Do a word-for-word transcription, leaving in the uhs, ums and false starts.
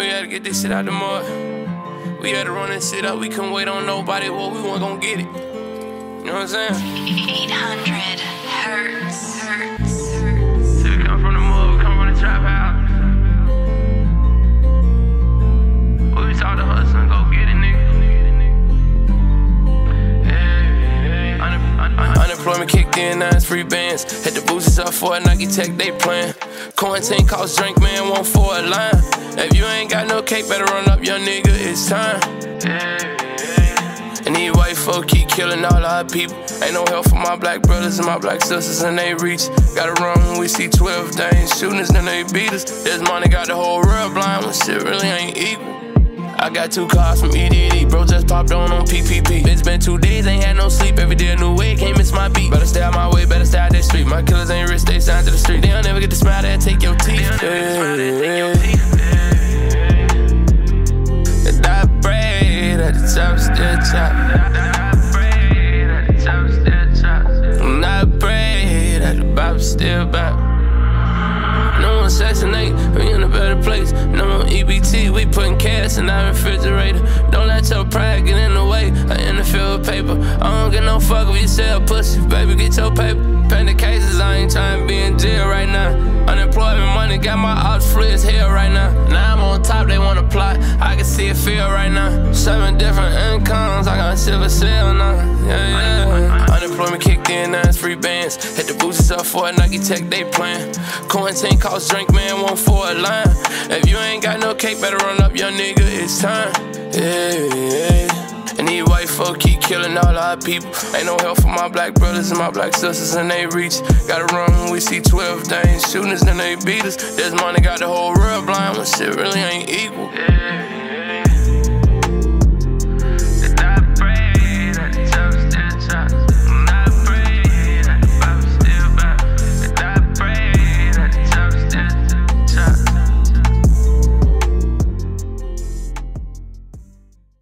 we had to get this shit out the mud. We had to run this shit up. We couldn't wait on nobody. Well, we weren't gonna get it. You know what I'm saying? eight hundred hertz. Hertz. So we come from the mud, we come from the trap house. We saw the hustle and go get it, nigga. Yeah. Un- un- un- unemployment kicked in, now it's free bands. Had the boosters up for a Nike Tech, they plan. Quarantine cost drink, man, one for a line. If you ain't got no cake, better run up, young nigga, it's time. And these white folk keep killing all our people. Ain't no help for my black brothers and my black sisters, and they reach. Gotta run when we see twelve, they ain't shooting us, then they beat us. This money got the whole world blind when shit really ain't equal. I got two cars from E D D, bro just popped on on P P P. It's been two days, ain't had no sleep, every day a new way, can't miss my beat. Better stay out my way, better stay out that street. My killers ain't rich, they signed to the street. They'll never get to smile, they'll take your teeth. Yeah, yeah. And I pray that the chop still chop. And I pray that the bop still bop. No one assassinate, we in a better place. No more E B T, we putting cash in our refrigerator. Don't let your pride get in the way. I interfere with paper. I don't get no fuck if you sell pussy. Baby, get your paper. Pen the cases, I ain't trying to be in jail right now. Unemployment money got my ops free as hell right now. Now I'm on top, they wanna plot. I can see it feel right now. Seven different incomes, I got silver sale now. Yeah, yeah. Unemployment kicked in, now it's free bands. Hit the boosters up for a Nike Tech, they plan. Quarantine cost drink, man, one for a line. If you ain't got no cake, better run up, young nigga, it's time. Yeah, yeah. And these white folk keep killing all our people. Ain't no help for my black brothers and my black sisters, and they reach. Gotta run when we see twelve, they ain't shooting us, then they beat us. This money got the whole world blind when shit really ain't equal. Yeah.